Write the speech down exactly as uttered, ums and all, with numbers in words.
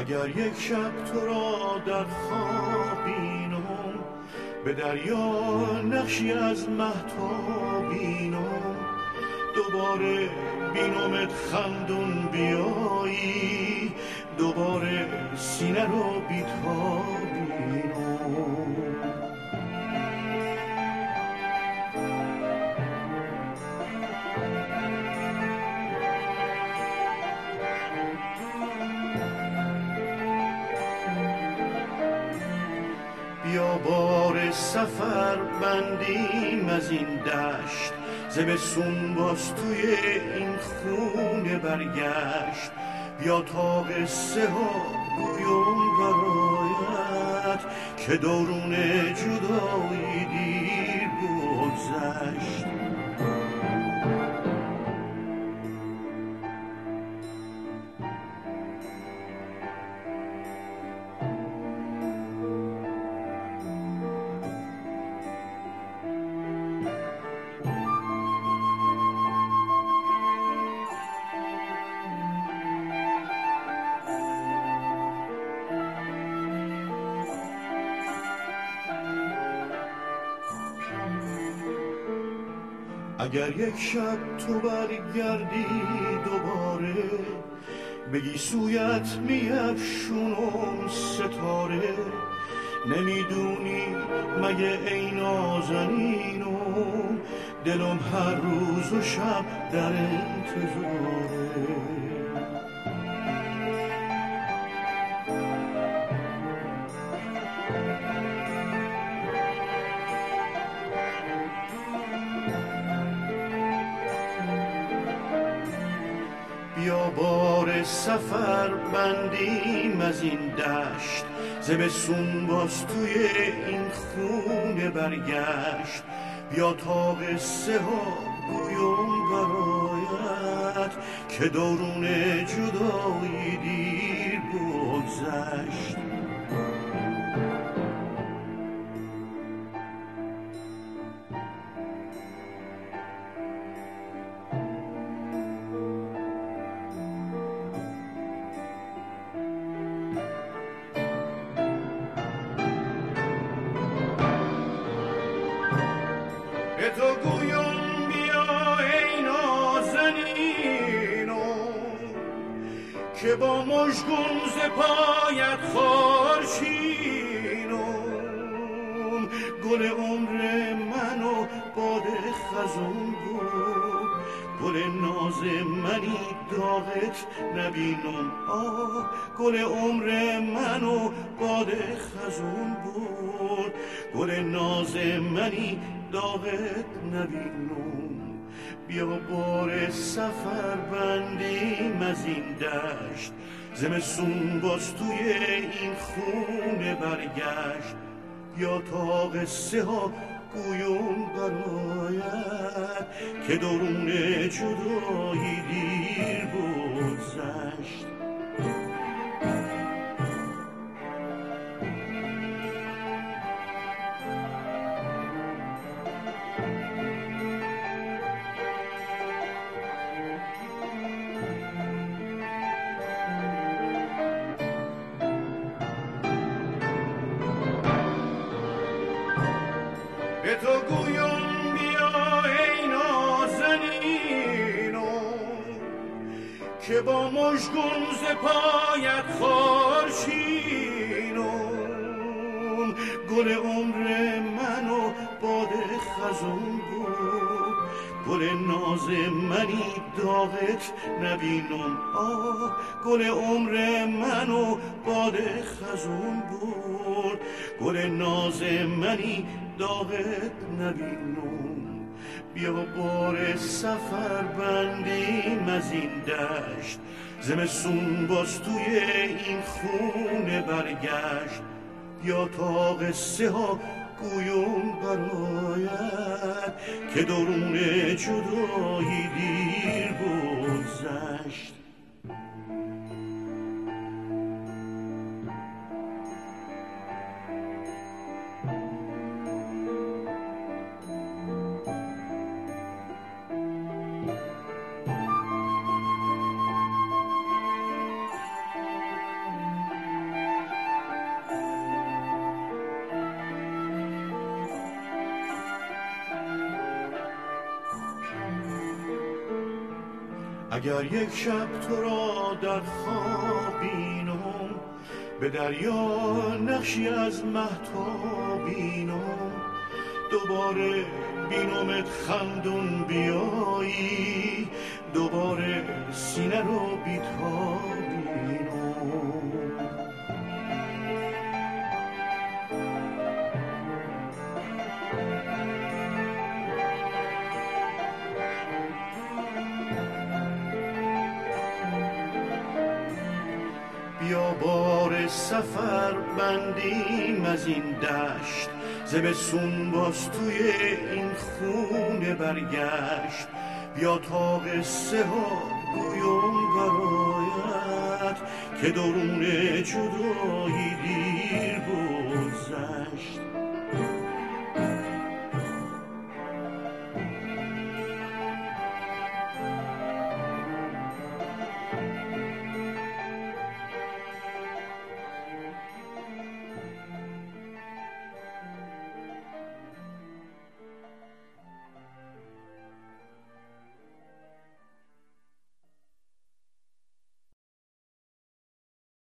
اگر یک شب تو را در خواب بینم، به دریا نقشی از مهتاب بینم، دوباره بینمت خندون بیایی، دوباره سینه رو بیتاب بینم. بیا بار سفر بندیم از این دشت، زمستون باز توی این خونه برگشت. بیا تا قصه ها گویم برایت، که دورون جدایی دیر بگذشت. اگر یک شب تو برگردی دوباره، بگی سویت میفشونم ستاره، نمیدونی مگه ای نازنینم، دلم هر روز و شب در انتظاره. بیا بار سفر بندیم از این دشت، زمستون باز توی این خونه برگشت. بیا تا قصه ها گویم برایت، که دورون جدایی دیر بگذشت. به تو گویم بیا ای نازنینم، که با مژگون ز پایت خارشینم. گل عمر من و باد خزون بود، گل ناز منی داغت نبینم. آه گل عمر من و باد خزون بود، گل ناز منی داغت نبینم. بیا بار سفر بندیم از این دشت، زمستون باز توی این خونه برگشت. بیا تا قصه ها گویم برایت، که درون جدایی دیر بگذشت. به تو گویم بیا ای نازنینم، که با مژگون ز پایت خارشینم. گل عمر من و باد خزون بود، گل ناز منی داغت نبینم. آه گل عمر من و باد خزون بود، گل ناز منی داغت نبینم. بیا بار سفر بندیم از این دشت، زمستون باز توی این خونه برگشت. بیا تا قصه ها گویم برایت، که درون جدایی دیر بگذشت. اگر یک شب تو را در خواب بینم، به دریا نقشی از مهتاب بینم، دوباره بینمت خندون بیایی، دوباره سینه رو بیتاب بینم. بیا بار سفر بندیم از این دشت، زمستون باز توی این خونه برگشت. بیا تا قصه ها گویم برایت که درون جدا